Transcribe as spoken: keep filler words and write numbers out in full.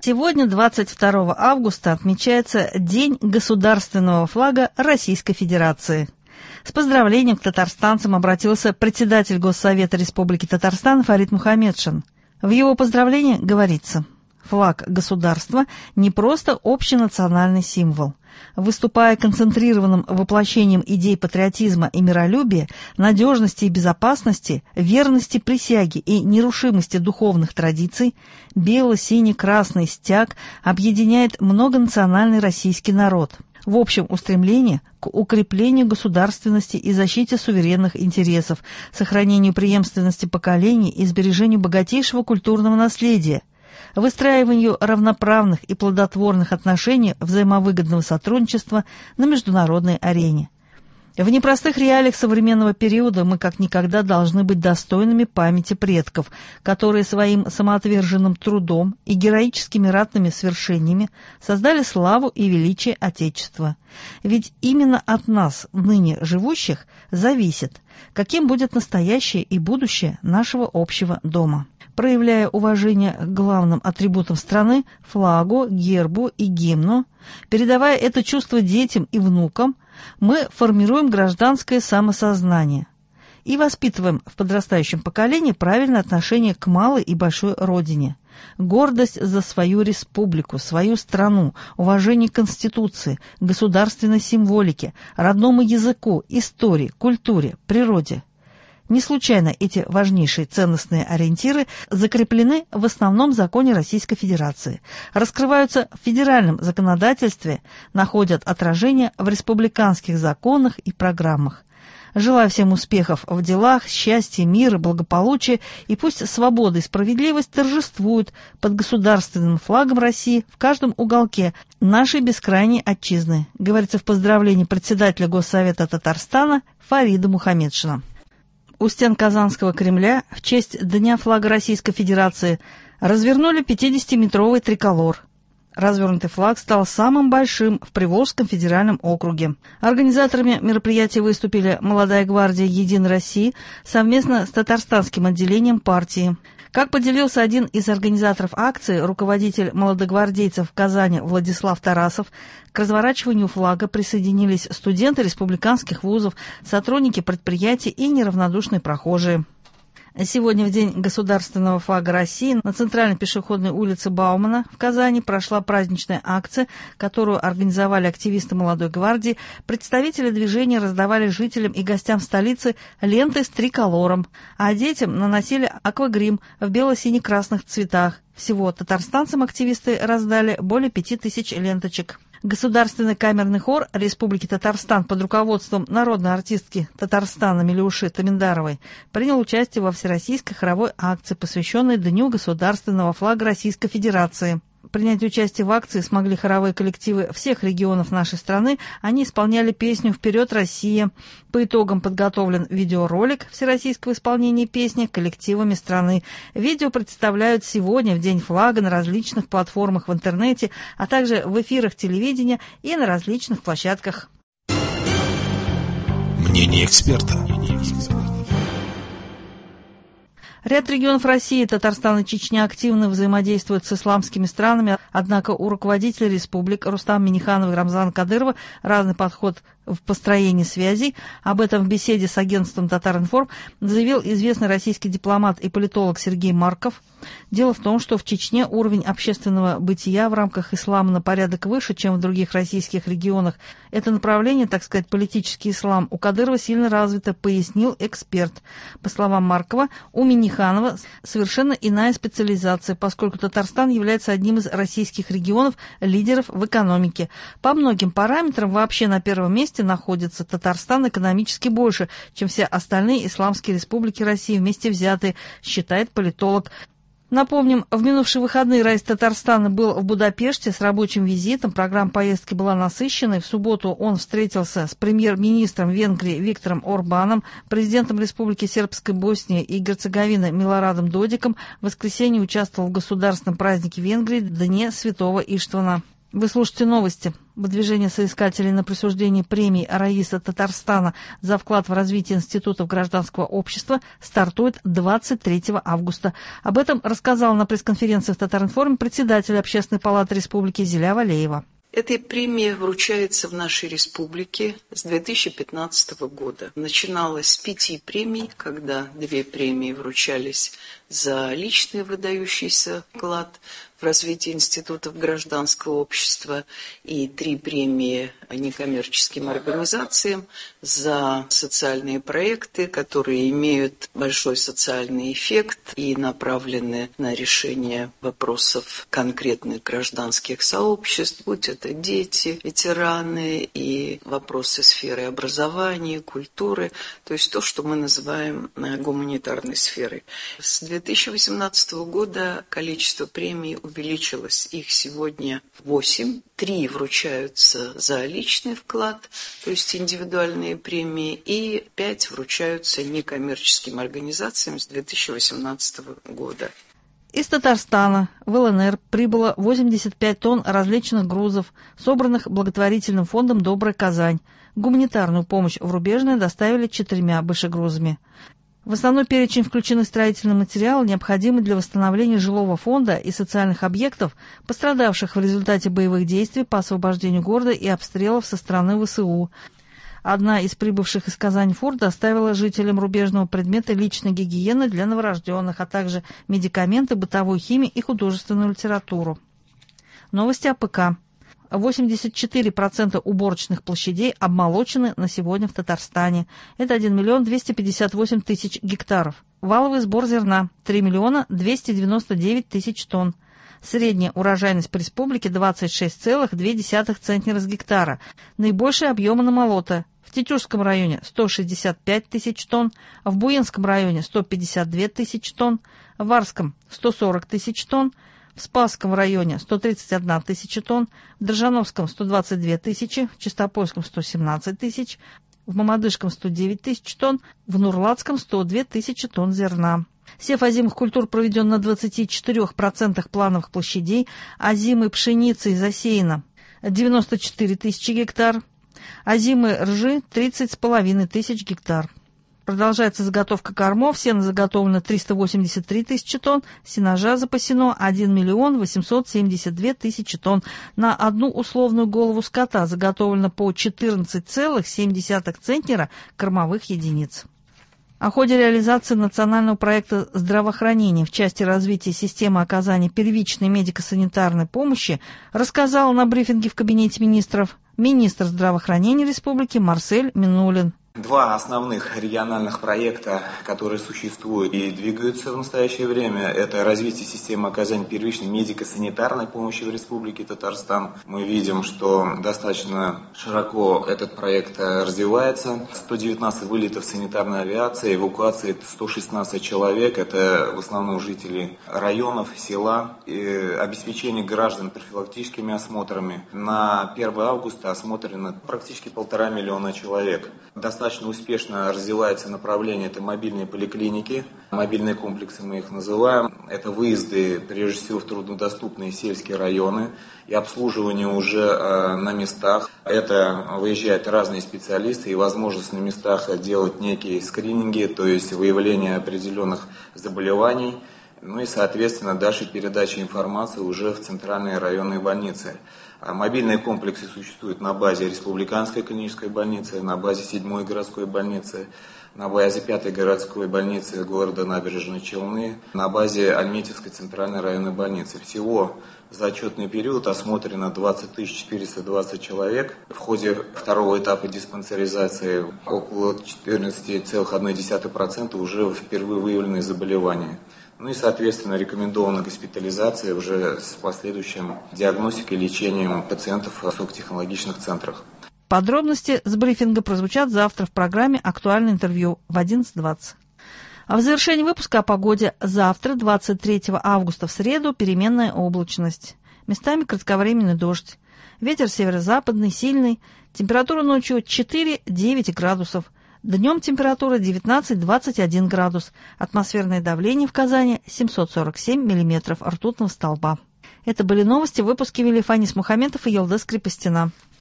Сегодня, двадцать второго августа, отмечается День государственного флага Российской Федерации. С поздравлением к татарстанцам обратился председатель Госсовета Республики Татарстан Фарид Мухамедшин. В его поздравлении говорится: флаг государства не просто общенациональный символ. Выступая концентрированным воплощением идей патриотизма и миролюбия, надежности и безопасности, верности присяге и нерушимости духовных традиций, бело-синий-красный стяг объединяет многонациональный российский народ в общем устремлении к укреплению государственности и защите суверенных интересов, сохранению преемственности поколений и сбережению богатейшего культурного наследия, выстраиванию равноправных и плодотворных отношений взаимовыгодного сотрудничества на международной арене. В непростых реалиях современного периода мы как никогда должны быть достойными памяти предков, которые своим самоотверженным трудом и героическими ратными свершениями создали славу и величие Отечества. Ведь именно от нас, ныне живущих, зависит, каким будет настоящее и будущее нашего общего дома. Проявляя уважение к главным атрибутам страны, флагу, гербу и гимну, передавая это чувство детям и внукам, мы формируем гражданское самосознание и воспитываем в подрастающем поколении правильное отношение к малой и большой родине, гордость за свою республику, свою страну, уважение к Конституции, государственной символике, родному языку, истории, культуре, природе. Не случайно эти важнейшие ценностные ориентиры закреплены в основном законе Российской Федерации, раскрываются в федеральном законодательстве, находят отражение в республиканских законах и программах. Желаю всем успехов в делах, счастья, мира, благополучия, и пусть свобода и справедливость торжествуют под государственным флагом России в каждом уголке нашей бескрайней отчизны, говорится в поздравлении председателя Госсовета Татарстана Фарида Мухамедшина. У стен Казанского Кремля в честь Дня флага Российской Федерации развернули пятидесятиметровый триколор. Развернутый флаг стал самым большим в Приволжском федеральном округе. Организаторами мероприятия выступили «Молодая гвардия Единой России» совместно с татарстанским отделением партии. Как поделился один из организаторов акции, руководитель молодогвардейцев в Казани Владислав Тарасов, к разворачиванию флага присоединились студенты республиканских вузов, сотрудники предприятий и неравнодушные прохожие. Сегодня, в день государственного флага России, на центральной пешеходной улице Баумана в Казани прошла праздничная акция, которую организовали активисты «Молодой гвардии». Представители движения раздавали жителям и гостям столицы ленты с триколором, а детям наносили аквагрим в бело-сине-красных цветах. Всего татарстанцам активисты раздали более пяти тысяч ленточек. Государственный камерный хор Республики Татарстан под руководством народной артистки Татарстана Милюши Таминдаровой принял участие во всероссийской хоровой акции, посвященной Дню государственного флага Российской Федерации. Принять участие в акции смогли хоровые коллективы всех регионов нашей страны. Они исполняли песню «Вперед, Россия». По итогам подготовлен видеоролик всероссийского исполнения песни коллективами страны. Видео представляют сегодня, в День флага, на различных платформах в интернете, а также в эфирах телевидения и на различных площадках. Мнение эксперта. Ряд регионов России, Татарстан и Чечня активно взаимодействуют с исламскими странами, однако у руководителей республик Рустама Минниханова и Рамзана Кадырова разный подход в построении связей. Об этом в беседе с агентством «Татаринформ» заявил известный российский дипломат и политолог Сергей Марков. Дело в том, что в Чечне уровень общественного бытия в рамках ислама на порядок выше, чем в других российских регионах. Это направление, так сказать, политический ислам, у Кадырова сильно развито, пояснил эксперт. По словам Маркова, у Минниханова совершенно иная специализация, поскольку Татарстан является одним из российских регионов лидеров в экономике. По многим параметрам вообще на первом месте находится Татарстан экономически больше, чем все остальные исламские республики России вместе взятые, считает политолог. Напомним, в минувшие выходные Раис Татарстана был в Будапеште с рабочим визитом. Программа поездки была насыщенной. В субботу он встретился с премьер-министром Венгрии Виктором Орбаном, президентом Республики Сербской Боснии и Герцеговины Милорадом Додиком. В воскресенье участвовал в государственном празднике Венгрии Дне Святого Иштвана. Вы слушаете новости. Выдвижение соискателей на присуждение премии Раиса Татарстана за вклад в развитие институтов гражданского общества стартует двадцать третьего августа. Об этом рассказала на пресс-конференции в Татаринформе председатель Общественной палаты республики Зиля Валеева. Эта премия вручается в нашей республике с две тысячи пятнадцатого года. Начиналась с пяти премий, когда две премии вручались за личный выдающийся вклад в развитие институтов гражданского общества и три премии некоммерческим организациям за социальные проекты, которые имеют большой социальный эффект и направлены на решение вопросов конкретных гражданских сообществ, будь это дети, ветераны и вопросы сферы образования, культуры, то есть то, что мы называем гуманитарной сферой. С две тысячи восемнадцатого года количество премий увеличилось. Их сегодня восемь. Три вручаются за личный вклад, то есть индивидуальные премии, и пять вручаются некоммерческим организациям с две тысячи восемнадцатого года. Из Татарстана в эл эн эр прибыло восемьдесят пять тонн различных грузов, собранных благотворительным фондом «Добрая Казань». Гуманитарную помощь в Рубежное доставили четырьмя большегрузами. В основной перечень включены строительные материалы, необходимые для восстановления жилого фонда и социальных объектов, пострадавших в результате боевых действий по освобождению города и обстрелов со стороны вэ эс у. Одна из прибывших из Казани фур доставила жителям Рубежного предметы личной гигиены для новорожденных, а также медикаменты, бытовую химию и художественную литературу. Новости о пэ ка. восемьдесят четыре процента уборочных площадей обмолочены на сегодня в Татарстане. Это один миллион двести пятьдесят восемь тысяч гектаров. Валовый сбор зерна – три миллиона двести девяносто девять тысяч тонн. Средняя урожайность по республике – двадцать шесть целых две десятых центнера с гектара. Наибольшие объемы намолота. В Тетюшском районе – сто шестьдесят пять тысяч тонн, в Буинском районе – сто пятьдесят две тысячи тонн, в Варском – сто сорок тысяч тонн, в Спасском районе сто тридцать одна тысяча тонн, в Дрожжановском сто двадцать две тысячи, в Чистопольском сто семнадцать тысяч, в Мамадышском сто девять тысяч тонн, в Нурлатском сто две тысячи тонн зерна. Сев озимых культур проведен на двадцати четырёх процентах плановых площадей, озимой пшеницы засеяно девяносто четыре тысячи гектар, озимой ржи тридцать с половиной тысяч гектар. Продолжается заготовка кормов, сено заготовлено триста восемьдесят три тысячи тонн, сенажа запасено один миллион восемьсот семьдесят две тысячи тонн. На одну условную голову скота заготовлено по четырнадцать целых семь десятых центнера кормовых единиц. О ходе реализации национального проекта здравоохранения в части развития системы оказания первичной медико-санитарной помощи рассказал на брифинге в Кабинете министров министр здравоохранения республики Марсель Минулин. Два основных региональных проекта, которые существуют и двигаются в настоящее время, это развитие системы оказания первичной медико-санитарной помощи в Республике Татарстан. Мы видим, что достаточно широко этот проект развивается. сто девятнадцать вылетов санитарной авиации, эвакуации сто шестнадцать человек, это в основном жители районов, села, и обеспечение граждан профилактическими осмотрами. На первое августа осмотрено практически полтора миллиона человек. Достаточно успешно развивается направление, это мобильные поликлиники, мобильные комплексы мы их называем. Это выезды, прежде всего, в труднодоступные сельские районы и обслуживание уже э, на местах. Это выезжают разные специалисты и возможность на местах делать некие скрининги, то есть выявление определенных заболеваний. Ну и, соответственно, дальше передача информации уже в центральные районные больницы. Мобильные комплексы существуют на базе Республиканской клинической больницы, на базе седьмой городской больницы, на базе пятой городской больницы города Набережные Челны, на базе Альметьевской центральной районной больницы. Всего за отчетный период осмотрено двадцать тысяч четыреста двадцать человек. В ходе второго этапа диспансеризации около четырнадцать целых одна десятая процента уже впервые выявленные заболевания. Ну и, соответственно, рекомендована госпитализация уже с последующим диагностикой и лечением пациентов в высокотехнологичных центрах. Подробности с брифинга прозвучат завтра в программе «Актуальное интервью» в одиннадцать двадцать. А в завершении выпуска о погоде завтра, двадцать третьего августа, в среду, переменная облачность. Местами кратковременный дождь. Ветер северо-западный, сильный. Температура ночью четыре-девять градусов. Днем температура девятнадцать двадцать один градус. Атмосферное давление в Казани семьсот сорок семь миллиметров ртутного столба. Это были новости в выпуске вели Фанис Мухаметов и Елдес Крепостина.